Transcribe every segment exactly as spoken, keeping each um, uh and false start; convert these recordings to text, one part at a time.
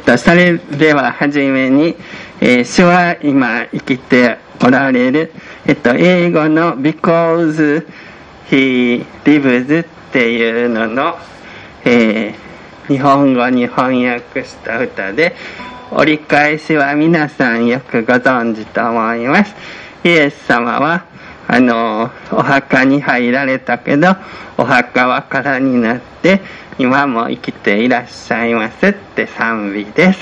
と、それでははじめに、えー、主は今生きておられる、えっと、英語の Because He Lives っていうのの、えー、日本語に翻訳した歌で、折り返しは皆さんよくご存知と思います。イエス様はあのお墓に入られたけど、お墓は空になって今も生きていらっしゃいますって賛美です。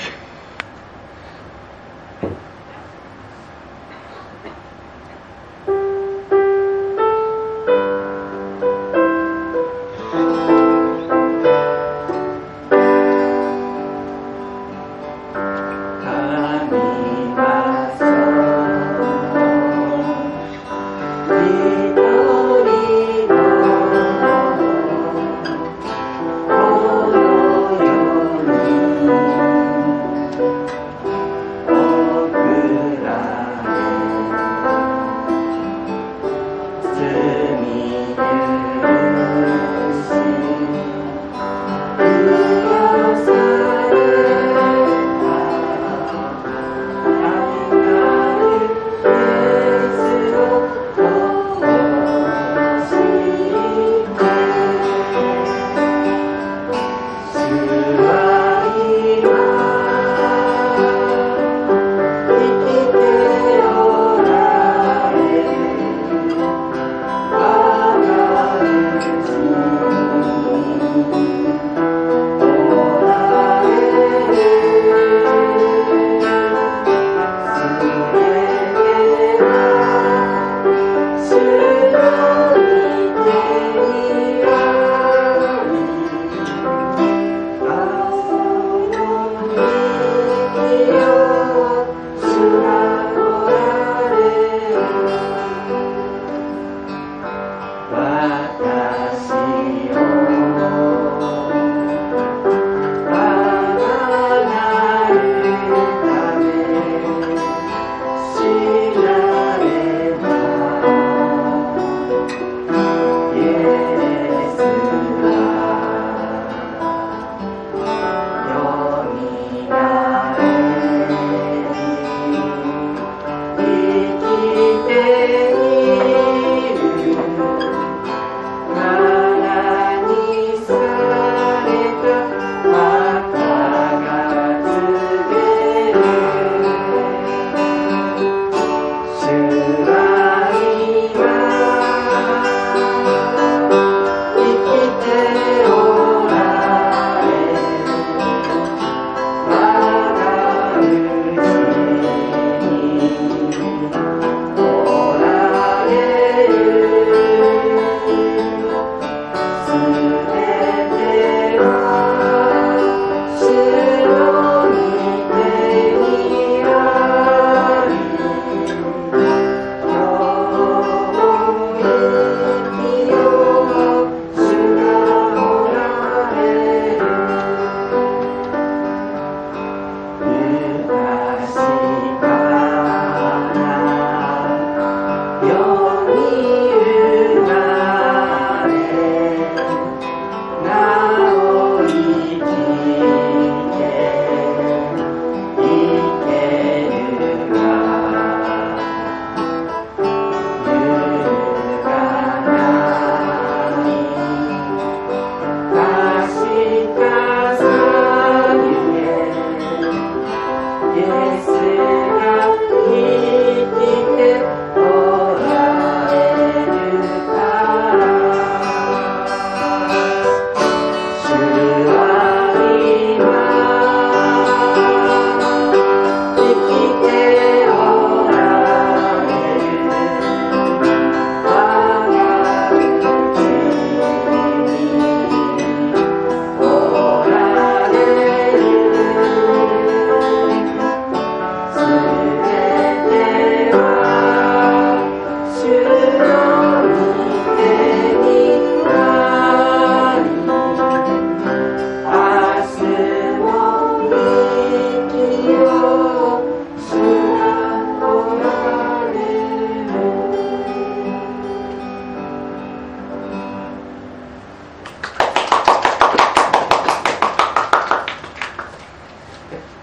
「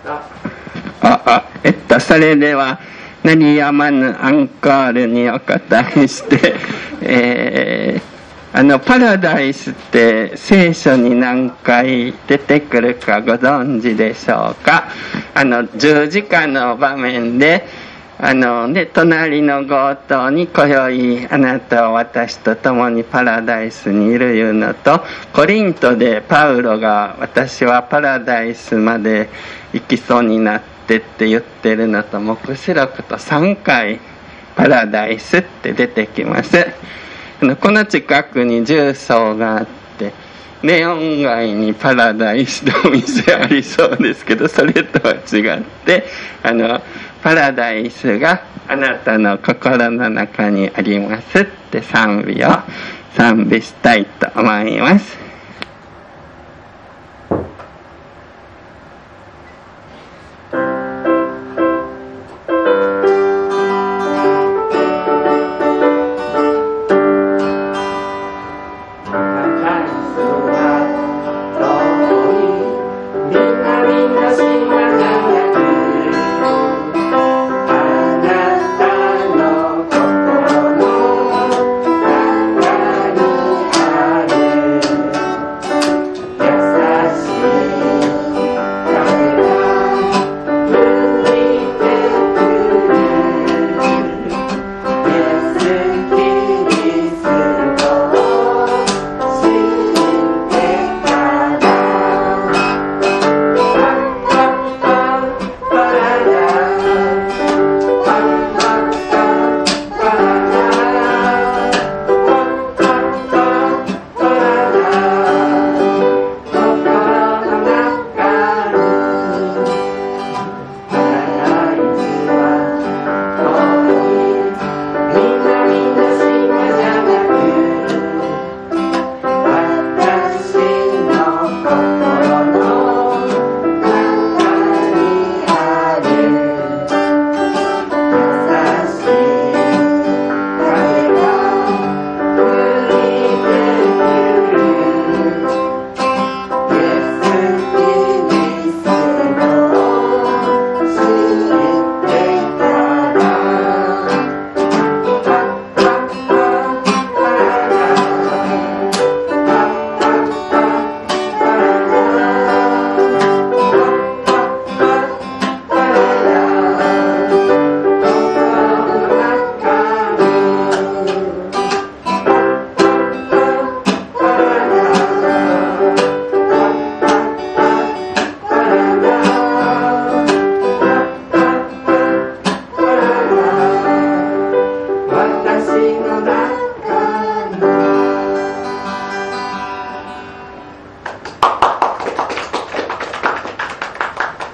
ああえっとそれでは鳴りやまぬアンコールにお答えして、えー、あのパラダイスって聖書に何回出てくるかご存知でしょうか。あの十字架の場面であので隣の強盗に今宵あなたは私と共にパラダイスにいるいうのと、コリントでパウロが私はパラダイスまで行きそうになってって言ってるのと、黙示録とさんかいパラダイスって出てきます。あのこの近くに重曹があってネオン街にパラダイスのお店ありそうですけど、それとは違ってあのパラダイスがあなたの心の中にありますって賛美を賛美したいと思います。